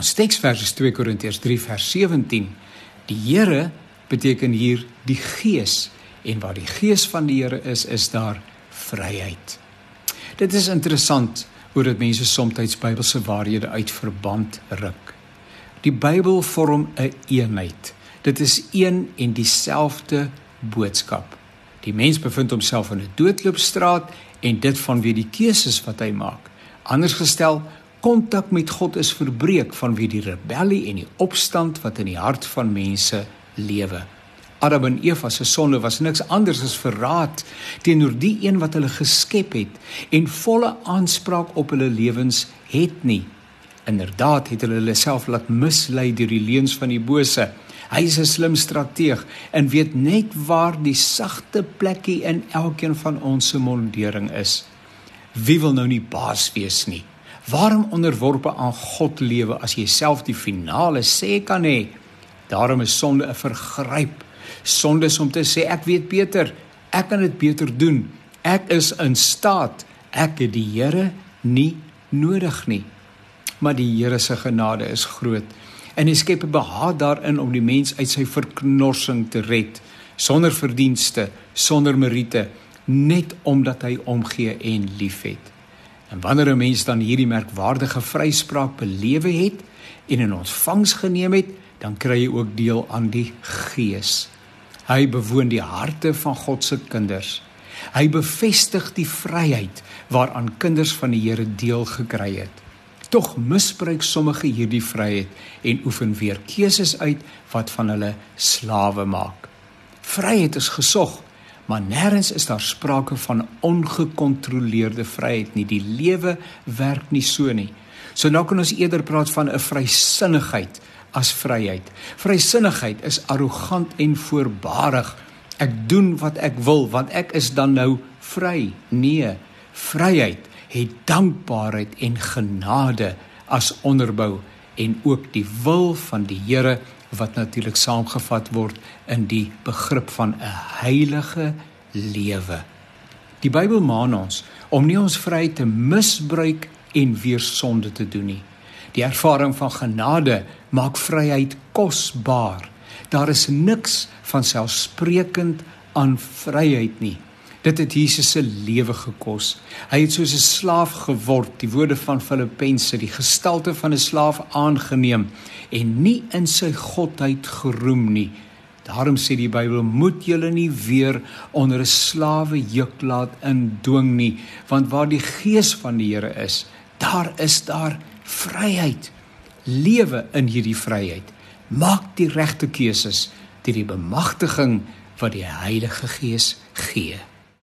Ons teksvers is 2 Korintiërs 3 vers 17. Die Here beteken hier die Gees, en waar die Gees van die Here is daar vryheid. Dit is interessant hoe dat mense soms Bybelse waarhede uit verband ruk. Die Bybel vorm 'n eenheid. Dit is een en dieselfde boodskap. Die mens bevind homself in 'n doodloopstraat en dit vanweë die keuses wat hy maak. Anders gestel, kontak met God is verbreek vanweë die rebellie en die opstand wat in die hart van mense lewe. Adam en Eva se sonde was niks anders as verraad teenoor die een wat hulle geskep het en volle aanspraak op hulle lewens het nie. Inderdaad het hulle self laat mislei deur die leuns van die bose. Hy is 'n slim strateeg en weet net waar die sagte plekkie in elkeen van ons se mondering is. Wie wil nou nie baas wees nie? Waarom onderworpe aan God lewe as jy self die finale sê kan hê? Daarom is sonde 'n vergryp. Sonde is om te sê ek weet beter, ek kan dit beter doen, ek is in staat, ek het die Here nie nodig nie. Maar die Here se genade is groot en hy skep 'n behaag daarin om die mens uit sy verknorsing te red, sonder verdienste, sonder meriete, net omdat hy omgee en liefhet. En wanneer 'n mens dan hierdie merkwaardige vryspraak belewe het en in ontvangs geneem het, dan kry jy ook deel aan die Gees. Hy bewoon die harte van God se kinders. Hy bevestig die vryheid waaraan kinders van die Here deel gekry het. Tog misbruik sommige hierdie vryheid en oefen weer keuses uit wat van hulle slawe maak. Vryheid is gesog, maar nêrens is daar sprake van ongekontroleerde vryheid nie. Die lewe werk nie so nie. So nou kan ons eerder praat van 'n vrysinnigheid as vryheid. Vrysinnigheid is arrogant en voorbarig. Ek doen wat ek wil, want ek is dan nou vry. Nee, vryheid het dankbaarheid en genade as onderbou en ook die wil van die Here wat natuurlik saamgevat word in die begrip van 'n heilige lewe. Die Bybel maan ons om nie ons vryheid te misbruik en weer sonde te doen nie. Die ervaring van genade maak vryheid kosbaar. Daar is niks van selfsprekend aan vryheid nie. Dit het Jesus se lewe gekos. Hy het soos 'n slaaf geword, die woorde van Filippense, die gestalte van 'n slaaf aangeneem en nie in sy godheid geroem nie. Daarom sê die Bybel, moet julle nie weer onder 'n slawe juk laat indwing nie, want waar die Gees van die Here is daar vryheid. Lewe in hierdie vryheid. Maak die regte keuses deur die bemagtiging wat die Heilige Gees gee.